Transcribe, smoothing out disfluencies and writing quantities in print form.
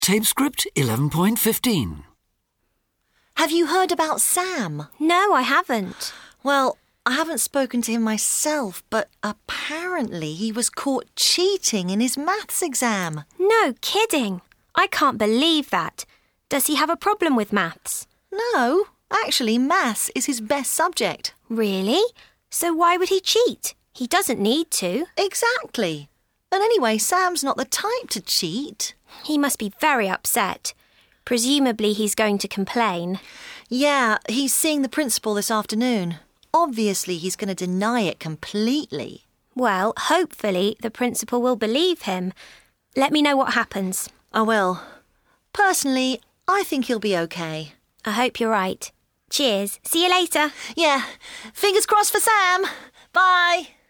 Tape script 11.15. Have you heard about Sam? No, I haven't. Well, I haven't spoken to him myself, but apparently he was caught cheating in his maths exam. No kidding. I can't believe that. Does he have a problem with maths? No, actually maths is his best subject. Really? So why would he cheat? He doesn't need to. Exactly. And anyway, Sam's not the type to cheat. He must be very upset. Presumably he's going to complain. Yeah, he's seeing the principal this afternoon. Obviously he's going to deny it completely. Well, hopefully the principal will believe him. Let me know what happens. I will. Personally, I think he'll be okay. I hope you're right. Cheers. See you later. Yeah, fingers crossed for Sam. Bye.